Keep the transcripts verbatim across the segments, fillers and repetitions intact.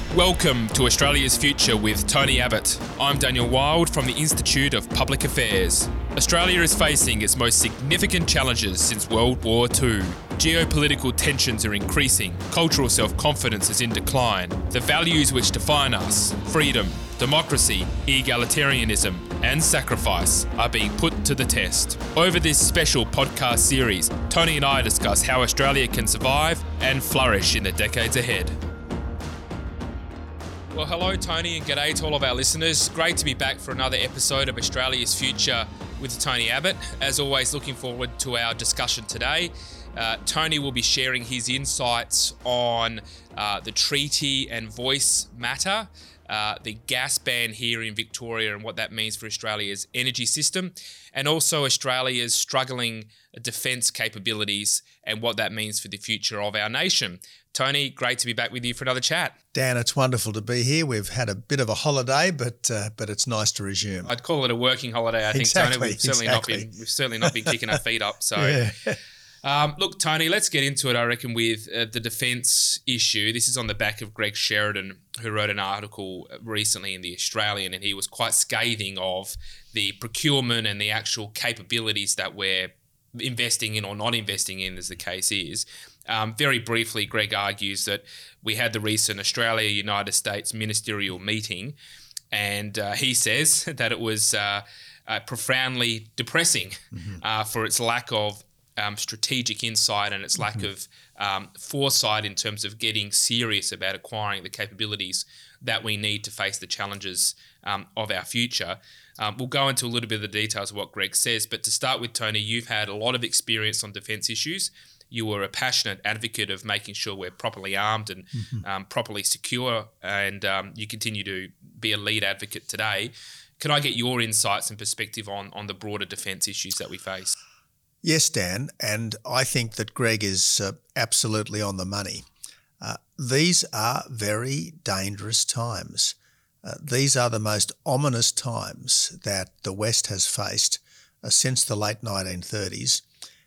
Welcome to Australia's Future with Tony Abbott. I'm Daniel Wild from the Institute of Public Affairs. Australia is facing its most significant challenges since World War Two. Geopolitical tensions are increasing, cultural self-confidence is in decline. The values which define us, freedom, democracy, egalitarianism, and sacrifice, are being put to the test. Over this special podcast series, Tony and I discuss how Australia can survive and flourish in the decades ahead. Well, hello, Tony, and g'day to all of our listeners. Great to be back for another episode of Australia's Future with Tony Abbott. As always, looking forward to our discussion today. Uh, Tony will be sharing his insights on uh, the treaty and voice matter, uh, the gas ban here in Victoria and what that means for Australia's energy system, and also Australia's struggling defence capabilities and what that means for the future of our nation. Tony, great to be back with you for another chat. Dan, it's wonderful to be here. We've had a bit of a holiday, but uh, but it's nice to resume. I'd call it a working holiday, I think, exactly, Tony. We've certainly exactly. not been we've certainly not been kicking our feet up. So, yeah. um, look, Tony, let's get into it. I reckon with uh, the defence issue. This is on the back of Greg Sheridan, who wrote an article recently in the Australian, and he was quite scathing of the procurement and the actual capabilities that we're investing in or not investing in, as the case is. Um, very briefly, Greg argues that we had the recent Australia-United States ministerial meeting, and uh, he says that it was uh, uh, profoundly depressing mm-hmm. uh, for its lack of um, strategic insight and its lack mm-hmm. of um, foresight in terms of getting serious about acquiring the capabilities that we need to face the challenges um, of our future. Um, we'll go into a little bit of the details of what Greg says, but to start with, Tony, you've had a lot of experience on defence issues. You were a passionate advocate of making sure we're properly armed and mm-hmm. um, properly secure, and um, you continue to be a lead advocate today. Can I get your insights and perspective on, on the broader defence issues that we face? Yes, Dan, and I think that Greg is uh, absolutely on the money. Uh, these are very dangerous times. Uh, these are the most ominous times that the West has faced uh, since the late nineteen thirties,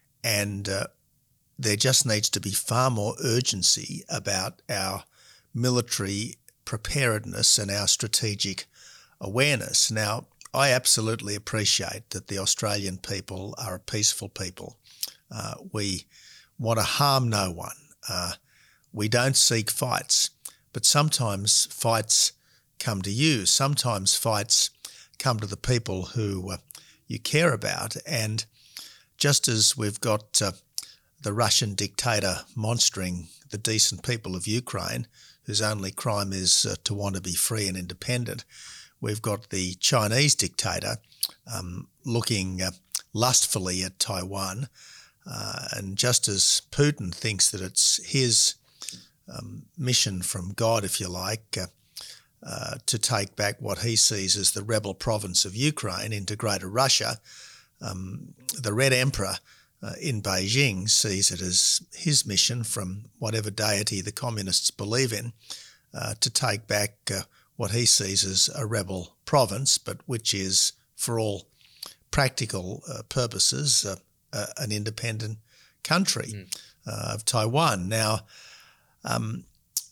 and uh, there just needs to be far more urgency about our military preparedness and our strategic awareness. Now, I absolutely appreciate that the Australian people are a peaceful people. Uh, we want to harm no one. Uh, we don't seek fights, but sometimes fights come to you. Sometimes fights come to the people who uh, you care about. And just as we've got uh, the Russian dictator monstering the decent people of Ukraine, whose only crime is uh, to want to be free and independent, we've got the Chinese dictator um, looking uh, lustfully at Taiwan. Uh, and just as Putin thinks that it's his um, mission from God, if you like, uh, uh, to take back what he sees as the rebel province of Ukraine into Greater Russia, um, the Red Emperor Uh, in Beijing sees it as his mission from whatever deity the communists believe in uh, to take back uh, what he sees as a rebel province, but which is, for all practical uh, purposes, uh, uh, an independent country mm. uh, of Taiwan. Now, um,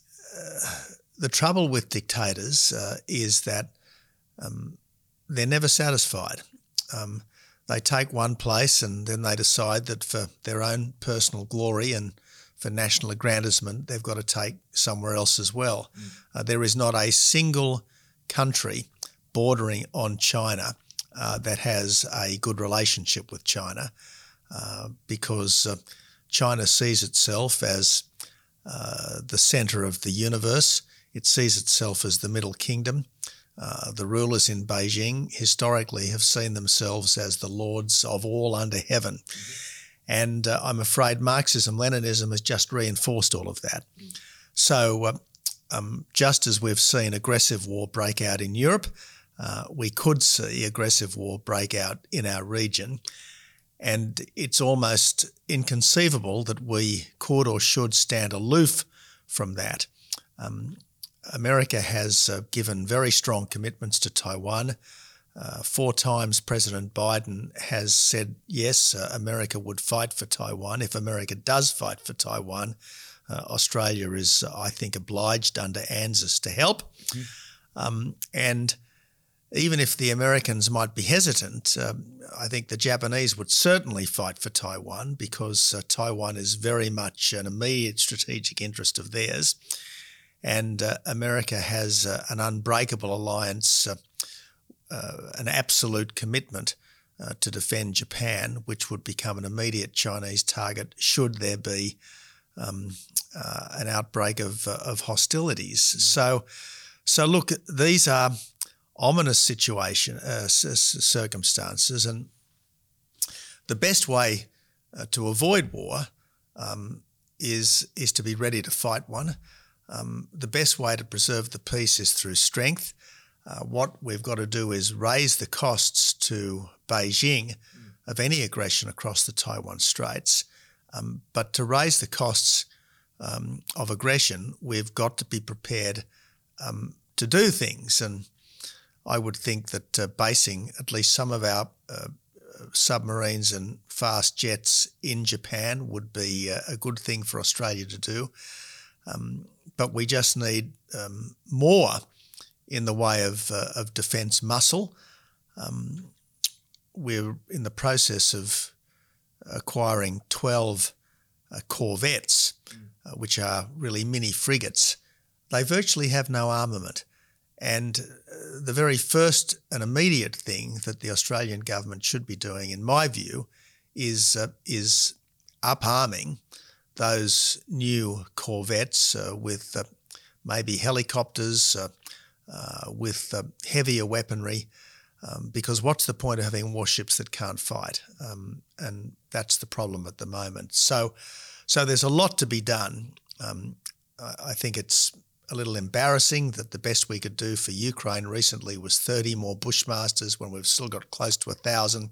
uh, the trouble with dictators uh, is that um, they're never satisfied. Um, They take one place and then they decide that for their own personal glory and for national aggrandizement, they've got to take somewhere else as well. Mm. Uh, there is not a single country bordering on China uh, that has a good relationship with China uh, because uh, China sees itself as uh, the centre of the universe. It sees itself as the Middle Kingdom. Uh, the rulers in Beijing historically have seen themselves as the lords of all under heaven. Mm-hmm. And uh, I'm afraid Marxism-Leninism has just reinforced all of that. Mm. So uh, um, just as we've seen aggressive war break out in Europe, uh, we could see aggressive war break out in our region. And it's almost inconceivable that we could or should stand aloof from that. Um, America has uh, given very strong commitments to Taiwan. Uh, four times President Biden has said, yes, uh, America would fight for Taiwan. If America does fight for Taiwan, uh, Australia is, I think, obliged under ANZUS to help. Mm-hmm. Um, and even if the Americans might be hesitant, um, I think the Japanese would certainly fight for Taiwan, because uh, Taiwan is very much an immediate strategic interest of theirs. And uh, America has uh, an unbreakable alliance, uh, uh, an absolute commitment uh, to defend Japan, which would become an immediate Chinese target should there be um, uh, an outbreak of, uh, of hostilities. Mm. So, so look, these are ominous situation uh, circumstances, and the best way uh, to avoid war um, is is to be ready to fight one. Um, the best way to preserve the peace is through strength. Uh, what we've got to do is raise the costs to Beijing mm. of any aggression across the Taiwan Straits. Um, but to raise the costs um, of aggression, we've got to be prepared um, to do things. And I would think that uh, basing at least some of our uh, submarines and fast jets in Japan would be uh, a good thing for Australia to do. Um, but we just need um, more in the way of, uh, of defence muscle. Um, we're in the process of acquiring twelve uh, corvettes, mm. uh, which are really mini frigates. They virtually have no armament. And uh, the very first and immediate thing that the Australian government should be doing, in my view, is uh, is up-arming those new corvettes uh, with uh, maybe helicopters, uh, uh, with uh, heavier weaponry, um, because what's the point of having warships that can't fight? Um, and that's the problem at the moment. So, so there's a lot to be done. Um, I, I think it's a little embarrassing that the best we could do for Ukraine recently was thirty more Bushmasters when we've still got close to a thousand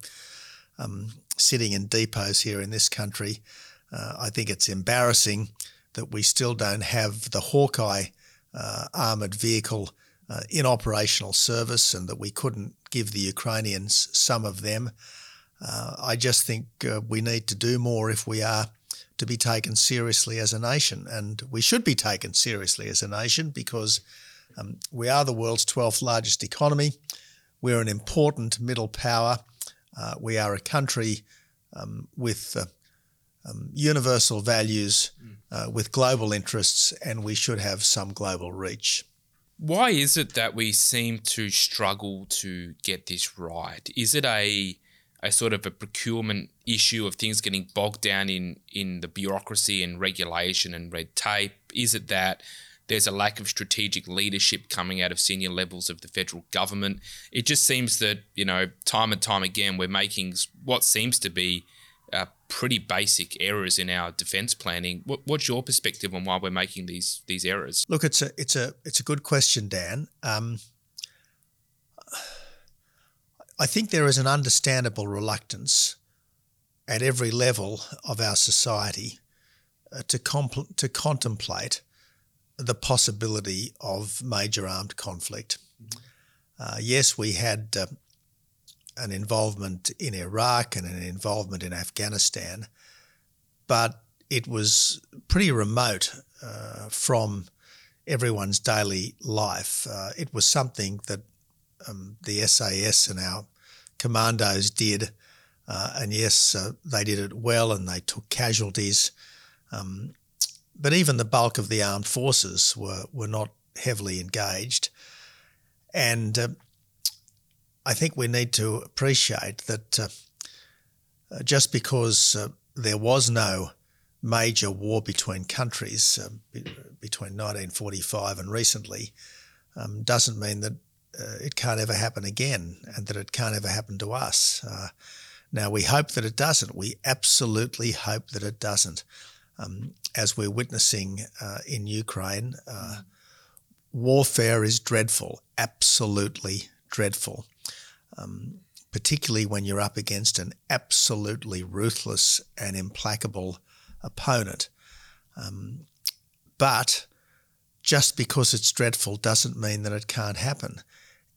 um, sitting in depots here in this country. Uh, I think it's embarrassing that we still don't have the Hawkeye uh, armoured vehicle uh, in operational service, and that we couldn't give the Ukrainians some of them. Uh, I just think uh, we need to do more if we are to be taken seriously as a nation. And we should be taken seriously as a nation, because um, we are the world's twelfth largest economy. We're an important middle power. Uh, we are a country um, with uh, um, universal values, uh, with global interests, and we should have some global reach. Why is it that we seem to struggle to get this right? Is it a a sort of a procurement issue of things getting bogged down in, in the bureaucracy and regulation and red tape? Is it that there's a lack of strategic leadership coming out of senior levels of the federal government? It just seems that, you know, time and time again, we're making what seems to be uh, pretty basic errors in our defence planning. What, what's your perspective on why we're making these these errors? Look, it's a it's a it's a good question, Dan. Um, I think there is an understandable reluctance at every level of our society uh, to compl- to contemplate the possibility of major armed conflict. Mm-hmm. Uh, yes, we had uh, an involvement in Iraq and an involvement in Afghanistan, but it was pretty remote uh, from everyone's daily life. Uh, it was something that um, the S A S and our commandos did, uh, and yes, uh, they did it well and they took casualties. Um, but even the bulk of the armed forces were, were not heavily engaged. And uh, I think we need to appreciate that uh, uh, just because uh, there was no major war between countries uh, be- between nineteen forty-five and recently um, doesn't mean that uh, it can't ever happen again, and that it can't ever happen to us. Uh, now, we hope that it doesn't. We absolutely hope that it doesn't. Um, as we're witnessing uh, in Ukraine, uh, warfare is dreadful, absolutely dreadful, um, particularly when you're up against an absolutely ruthless and implacable opponent. Um, but just because it's dreadful doesn't mean that it can't happen.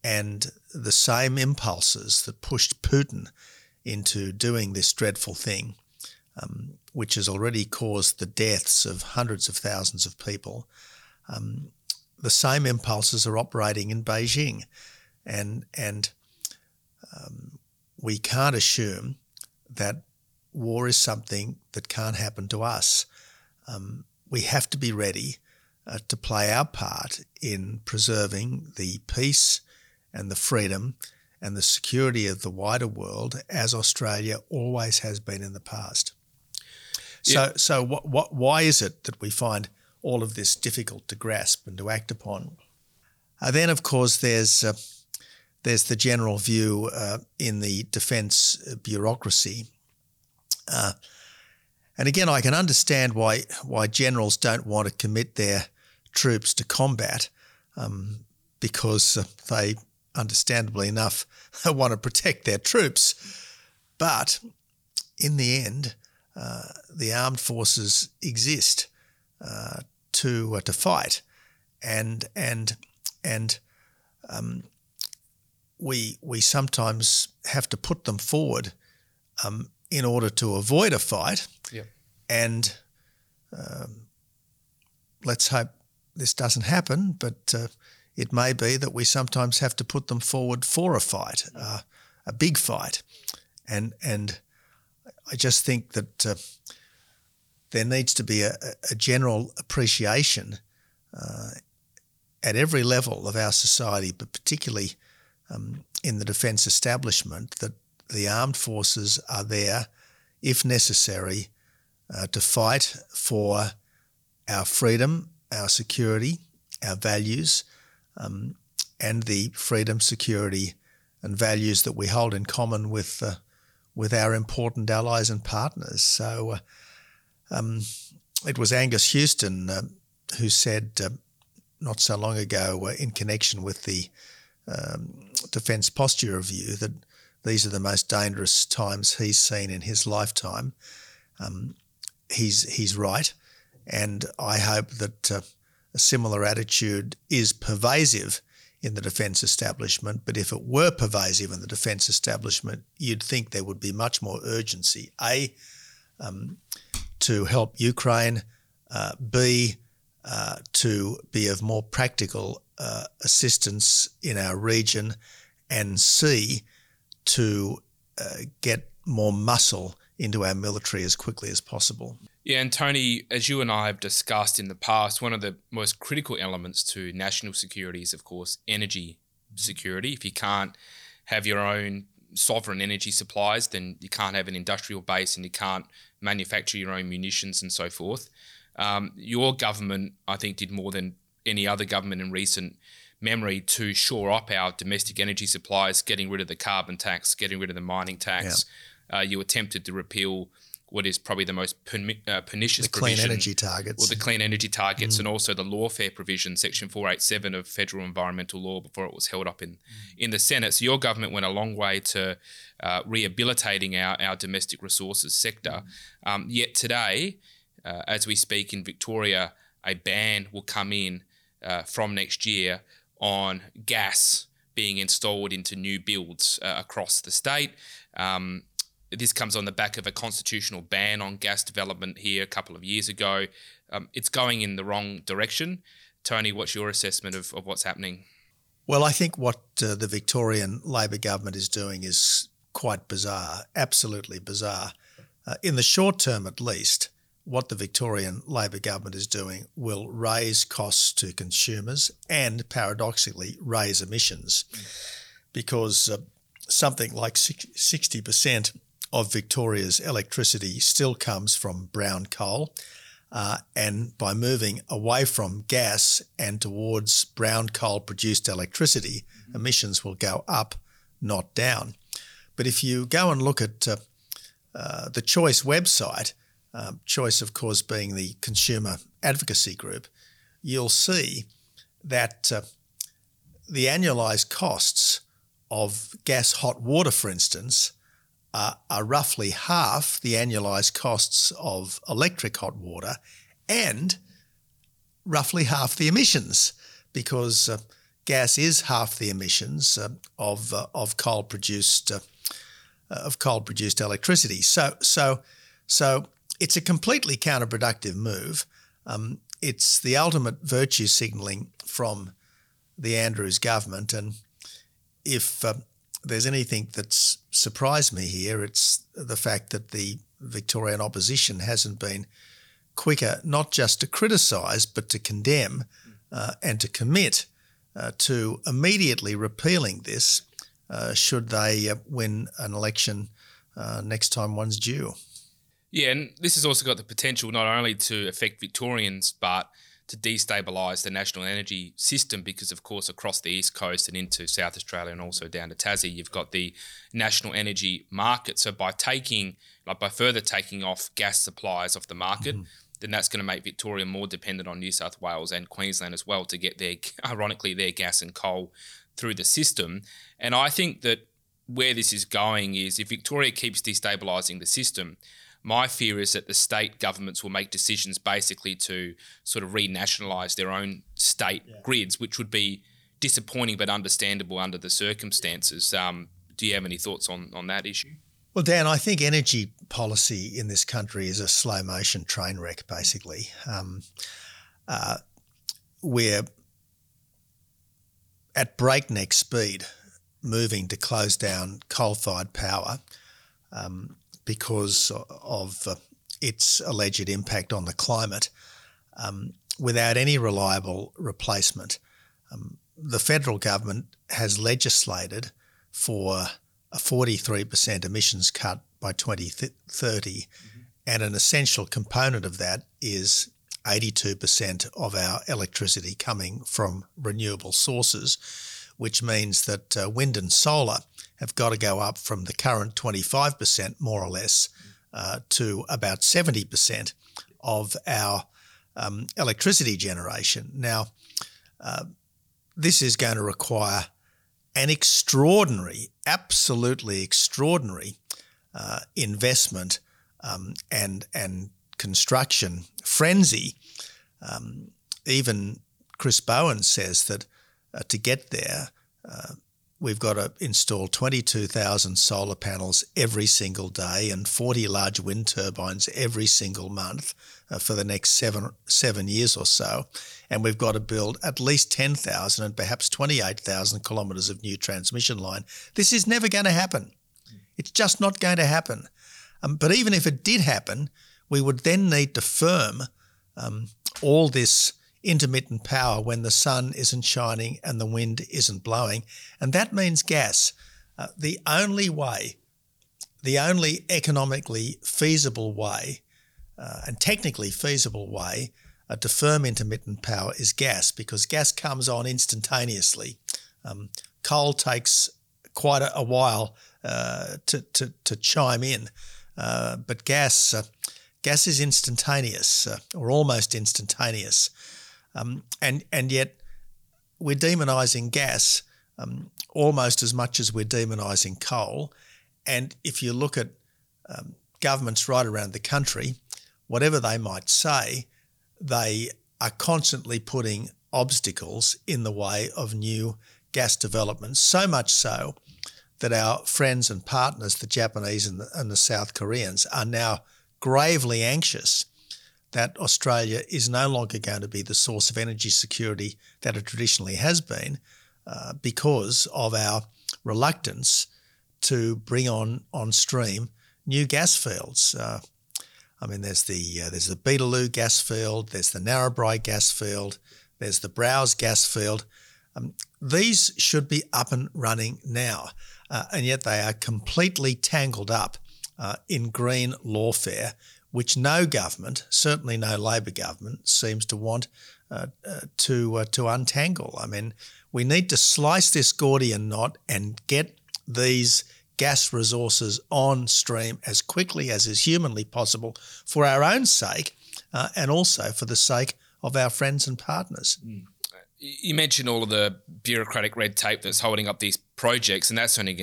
and the same impulses that pushed Putin into doing this dreadful thing, um, which has already caused the deaths of hundreds of thousands of people, um, the same impulses are operating in Beijing. And, and um, we can't assume that war is something that can't happen to us. Um, we have to be ready uh, to play our part in preserving the peace and the freedom and the security of the wider world, as Australia always has been in the past. So, yeah. so what, what, why is it that we find all of this difficult to grasp and to act upon? Uh, then, of course, there's uh, there's the general view uh, in the defence bureaucracy. Uh, and again, I can understand why why generals don't want to commit their troops to combat, um, because uh, they, understandably enough, want to protect their troops. But in the end, uh, the armed forces exist uh, to uh, to fight, and and and um, we we sometimes have to put them forward um, in order to avoid a fight. Yeah. And um, let's hope this doesn't happen, but uh, it may be that we sometimes have to put them forward for a fight, uh, a big fight. And and I just think that uh, there needs to be a, a general appreciation uh, at every level of our society, but particularly um, in the defence establishment, that the armed forces are there, if necessary, uh, to fight for our freedom, our security, our values, um, and the freedom, security and values that we hold in common with uh, with our important allies and partners. So uh, um, it was Angus Houston uh, who said uh, not so long ago uh, in connection with the um, Defence Posture Review that these are the most dangerous times he's seen in his lifetime. Um, he's he's right, and I hope that uh, a similar attitude is pervasive in the defence establishment. But if it were pervasive in the defence establishment, you'd think there would be much more urgency. A, um, to help Ukraine. Uh, B, uh, to be of more practical uh, assistance in our region. And C, to uh, get more muscle into our military as quickly as possible. Yeah, and Tony, as you and I have discussed in the past, one of the most critical elements to national security is, of course, energy security. If you can't have your own sovereign energy supplies, then you can't have an industrial base and you can't manufacture your own munitions and so forth. Um, your government, I think, did more than any other government in recent memory to shore up our domestic energy supplies, getting rid of the carbon tax, getting rid of the mining tax. Yeah. Uh, you attempted to repeal what is probably the most perni- uh, pernicious the clean provision, energy targets. or the clean energy targets, mm. and also the lawfare provision, Section four eighty-seven of federal environmental law, before it was held up in, mm. in the Senate. So your government went a long way to uh, rehabilitating our, our domestic resources sector. Mm. Um, yet today, uh, as we speak in Victoria, a ban will come in uh, from next year on gas being installed into new builds uh, across the state. Um, This comes on the back of a constitutional ban on gas development here a couple of years ago. Um, it's going in the wrong direction. Tony, what's your assessment of, of what's happening? Well, I think what uh, the Victorian Labor government is doing is quite bizarre, absolutely bizarre. Uh, in the short term, at least, what the Victorian Labor government is doing will raise costs to consumers and, paradoxically, raise emissions, because uh, something like sixty percent of Victoria's electricity still comes from brown coal, uh, and by moving away from gas and towards brown coal produced electricity, mm-hmm. emissions will go up, not down. But if you go and look at uh, uh, the Choice website, uh, Choice of course being the consumer advocacy group, you'll see that uh, the annualised costs of gas hot water, for instance, Uh, are roughly half the annualised costs of electric hot water and roughly half the emissions, because uh, gas is half the emissions uh, of uh, of coal produced uh, of coal produced electricity. So so so it's a completely counterproductive move. Um, it's the ultimate virtue signalling from the Andrews government, and if uh, there's anything that's surprised me here, it's the fact that the Victorian opposition hasn't been quicker not just to criticise but to condemn uh, and to commit uh, to immediately repealing this uh, should they uh, win an election uh, next time one's due. Yeah, and this has also got the potential not only to affect Victorians but to destabilise the national energy system because, of course, across the East Coast and into South Australia and also down to Tassie, you've got the national energy market. So by taking, like by further taking off gas supplies off the market, mm-hmm. then that's going to make Victoria more dependent on New South Wales and Queensland as well to get their, ironically, their gas and coal through the system. And I think that where this is going is if Victoria keeps destabilising the system, my fear is that the state governments will make decisions basically to sort of renationalise their own state yeah. grids, which would be disappointing but understandable under the circumstances. Um, do you have any thoughts on, on that issue? Well, Dan, I think energy policy in this country is a slow motion train wreck, basically. Um, uh, we're at breakneck speed moving to close down coal-fired power. Um, because of uh, its alleged impact on the climate, um, without any reliable replacement. Um, the federal government has legislated for a forty-three percent emissions cut by twenty thirty, mm-hmm. and an essential component of that is eighty-two percent of our electricity coming from renewable sources, which means that uh, wind and solar have got to go up from the current twenty-five percent, more or less, uh, to about seventy percent of our um, electricity generation. Now, uh, this is going to require an extraordinary, absolutely extraordinary uh, investment um, and, and construction frenzy. Um, even Chris Bowen says that uh, to get there, uh, we've got to install twenty-two thousand solar panels every single day and forty large wind turbines every single month uh, for the next seven seven years or so. And we've got to build at least ten thousand and perhaps twenty-eight thousand kilometres of new transmission line. This is never going to happen. It's just not going to happen. Um, but even if it did happen, we would then need to firm um, all this intermittent power when the sun isn't shining and the wind isn't blowing. And that means gas. Uh, the only way, the only economically feasible way uh, and technically feasible way uh, to firm intermittent power is gas, because gas comes on instantaneously. Um, coal takes quite a, a while uh, to, to, to chime in, uh, but gas, uh, gas is instantaneous uh, or almost instantaneous. Um, and and yet we're demonising gas um, almost as much as we're demonising coal. And if you look at um, governments right around the country, whatever they might say, they are constantly putting obstacles in the way of new gas developments, so much so that our friends and partners, the Japanese and the, and the South Koreans, are now gravely anxious that Australia is no longer going to be the source of energy security that it traditionally has been uh, because of our reluctance to bring on on stream new gas fields. Uh, I mean, there's the uh, there's the Beetaloo gas field, there's the Narrabri gas field, there's the Browse gas field. Um, these should be up and running now, uh, and yet they are completely tangled up uh, in green lawfare, which no government, certainly no Labor government, seems to want uh, uh, to uh, to untangle. I mean, we need to slice this Gordian knot and get these gas resources on stream as quickly as is humanly possible for our own sake uh, and also for the sake of our friends and partners. Mm. You mentioned all of the bureaucratic red tape that's holding up these projects, and that's only going to get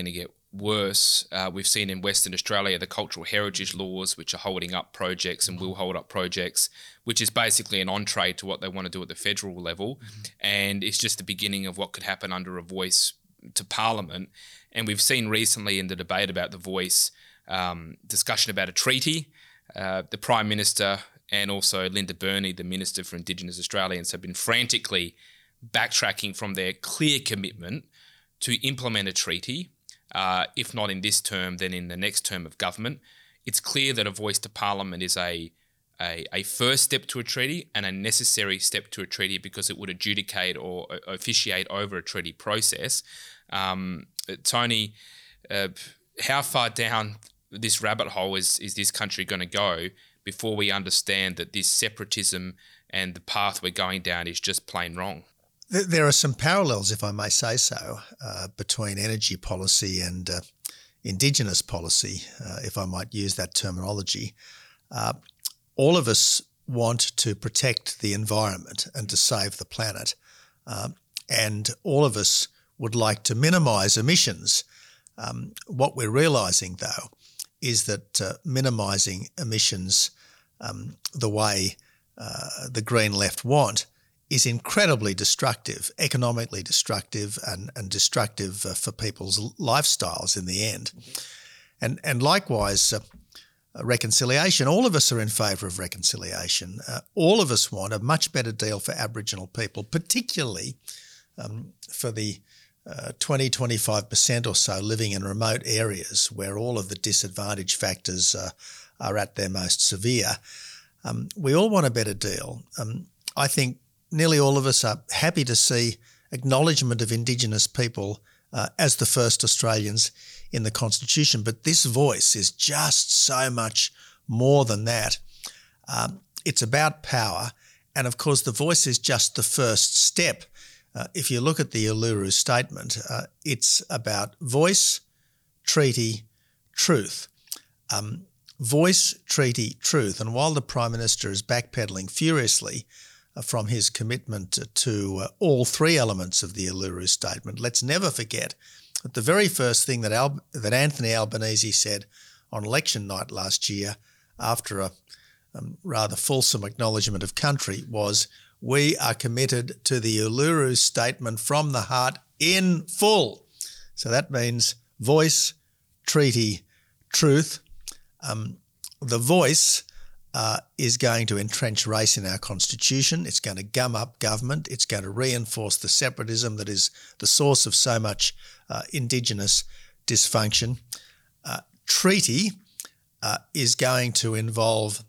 worse, uh, we've seen in Western Australia the cultural heritage laws, which are holding up projects and will hold up projects, which is basically an entree to what they want to do at the federal level. Mm-hmm. And it's just the beginning of what could happen under a voice to Parliament. And we've seen recently in the debate about the voice, um, discussion about a treaty. Uh, the Prime Minister and also Linda Burney, the Minister for Indigenous Australians, have been frantically backtracking from their clear commitment to implement a treaty, uh, if not in this term, then in the next term of government. It's clear that a voice to Parliament is a, a, a first step to a treaty and a necessary step to a treaty because it would adjudicate or officiate over a treaty process. Um, Tony, uh, how far down this rabbit hole is, is this country going to go before we understand that this separatism and the path we're going down is just plain wrong? There are some parallels, if I may say so, uh, between energy policy and uh, Indigenous policy, uh, if I might use that terminology. Uh, all of us want to protect the environment and to save the planet, uh, and all of us would like to minimise emissions. Um, what we're realising, though, is that uh, minimising emissions um, the way uh, the Green Left want is incredibly destructive, economically destructive and, and destructive uh, for people's lifestyles in the end. And and likewise, uh, reconciliation. All of us are in favour of reconciliation. Uh, all of us want a much better deal for Aboriginal people, particularly um, for the uh, twenty, twenty-five percent or so living in remote areas where all of the disadvantage factors uh, are at their most severe. Um, we all want a better deal. Um, I think nearly all of us are happy to see acknowledgement of Indigenous people uh, as the first Australians in the Constitution. But this voice is just so much more than that. Um, it's about power. And of course, the voice is just the first step. Uh, if you look at the Uluru Statement, uh, it's about voice, treaty, truth. Um, voice, treaty, truth. And while the Prime Minister is backpedalling furiously from his commitment to uh, all three elements of the Uluru Statement, let's never forget that the very first thing that, Al- that Anthony Albanese said on election night last year, after a um, rather fulsome acknowledgement of country, was, "We are committed to the Uluru Statement from the heart in full." So that means voice, treaty, truth. Um, the voice Uh, is going to entrench race in our Constitution. It's going to gum up government. It's going to reinforce the separatism that is the source of so much uh, Indigenous dysfunction. Uh, treaty uh, is going to involve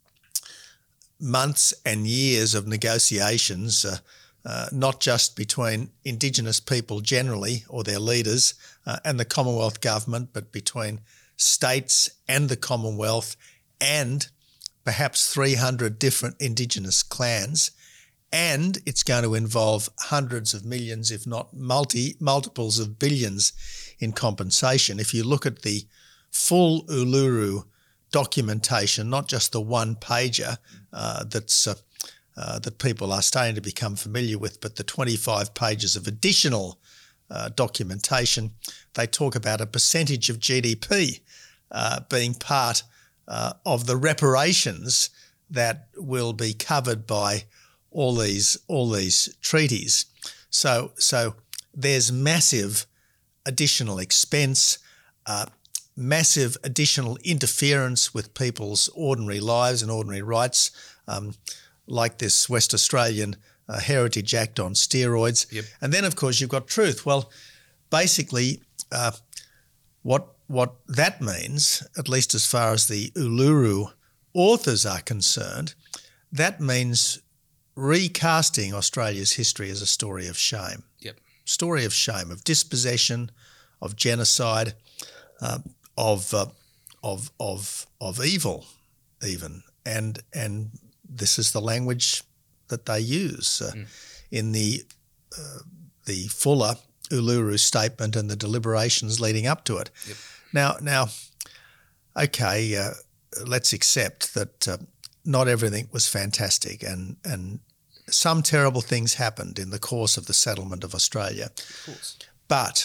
months and years of negotiations, uh, uh, not just between Indigenous people generally or their leaders uh, and the Commonwealth government, but between states and the Commonwealth and perhaps three hundred different Indigenous clans, and it's going to involve hundreds of millions, if not multi multiples of billions in compensation. If you look at the full Uluru documentation, not just the one-pager uh, that's uh, uh, that people are starting to become familiar with, but the twenty-five pages of additional uh, documentation, they talk about a percentage of G D P uh, being part Uh, of the reparations that will be covered by all these all these treaties. So so there's massive additional expense, uh, massive additional interference with people's ordinary lives and ordinary rights, um, like this West Australian uh, Heritage Act on steroids. Yep. And then, of course, you've got truth. Well, basically, uh, what What that means, at least as far as the Uluru authors are concerned, that means recasting Australia's history as a story of shame. Yep. Story of shame, of dispossession, of genocide, uh, of uh, of of of evil, even. And and this is the language that they use uh, mm. in the uh, the fuller Uluru Statement and the deliberations leading up to it. Yep. Now, now, okay, uh, let's accept that uh, not everything was fantastic, and and some terrible things happened in the course of the settlement of Australia. Of course. But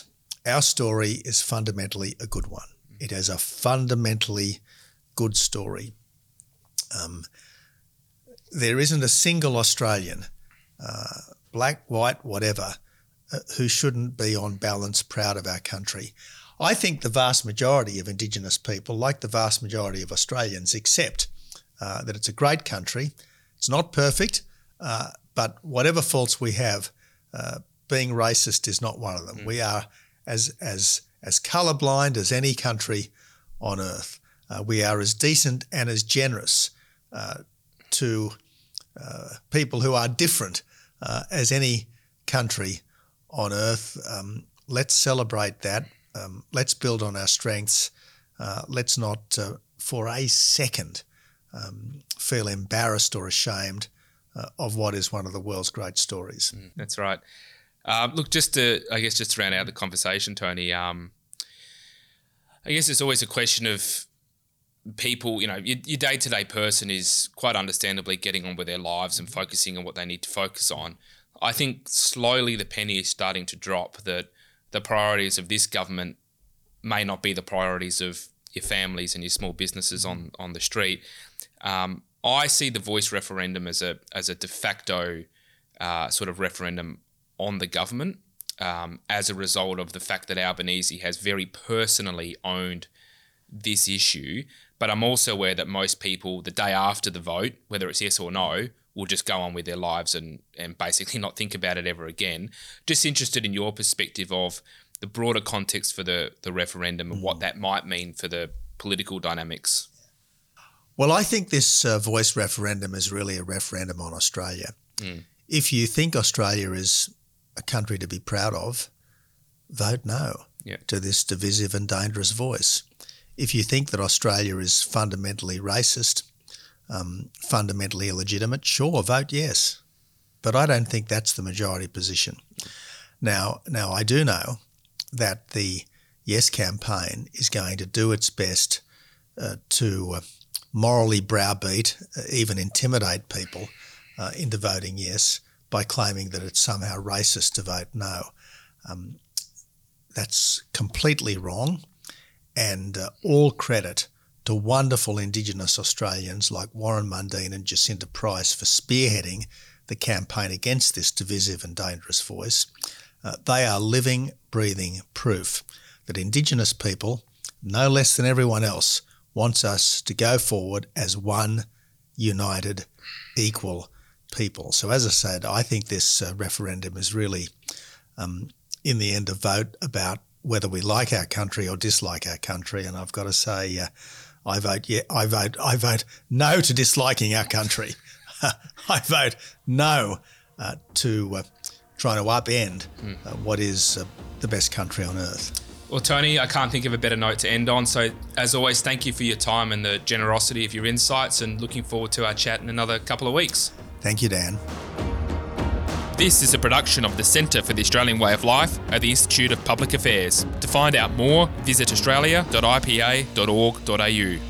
our story is fundamentally a good one. It has a fundamentally good story. Um, there isn't a single Australian, uh, black, white, whatever, uh, who shouldn't be on balance proud of our country. I think the vast majority of Indigenous people, like the vast majority of Australians, accept uh, that it's a great country. It's not perfect, uh, but whatever faults we have, uh, being racist is not one of them. Mm. We are as as as colourblind as any country on earth. Uh, we are as decent and as generous uh, to uh, people who are different uh, as any country on earth. Um, let's celebrate that. Um, let's build on our strengths. Uh, let's not uh, for a second um, feel embarrassed or ashamed uh, of what is one of the world's great stories. Mm, that's right. Um, look, just to, I guess, just to round out the conversation, Tony, um, I guess it's always a question of people, you know, your, your day-to-day person is quite understandably getting on with their lives and focusing on what they need to focus on. I think slowly the penny is starting to drop that the priorities of this government may not be the priorities of your families and your small businesses on, on the street. Um, I see the voice referendum as a as a de facto uh, sort of referendum on the government um, as a result of the fact that Albanese has very personally owned this issue. But I'm also aware that most people, the day after the vote, whether it's yes or no, will just go on with their lives and, and basically not think about it ever again. Just interested in your perspective of the broader context for the, the referendum and what that might mean for the political dynamics. Well, I think this uh, voice referendum is really a referendum on Australia. Mm. If you think Australia is a country to be proud of, vote no yeah. to this divisive and dangerous voice. If you think that Australia is fundamentally racist, um, fundamentally illegitimate, sure, vote yes. But I don't think that's the majority position. Now, now I do know that the Yes campaign is going to do its best uh, to uh, morally browbeat, uh, even intimidate people uh, into voting yes by claiming that it's somehow racist to vote no. Um, that's completely wrong, and uh, all credit to wonderful Indigenous Australians like Warren Mundine and Jacinta Price for spearheading the campaign against this divisive and dangerous voice. Uh, they are living, breathing proof that Indigenous people, no less than everyone else, wants us to go forward as one united, equal people. So as I said, I think this uh, referendum is really, um, in the end, a vote about whether we like our country or dislike our country. And I've got to say, uh, I vote yeah, I vote, I vote no to disliking our country. I vote no uh, to uh, trying to upend mm. uh, what is uh, the best country on earth. Well, Tony, I can't think of a better note to end on. So, as always, thank you for your time and the generosity of your insights, and looking forward to our chat in another couple of weeks. Thank you, Dan. This is a production of the Centre for the Australian Way of Life at the Institute of Public Affairs. To find out more, visit australia dot I P A dot org dot A U.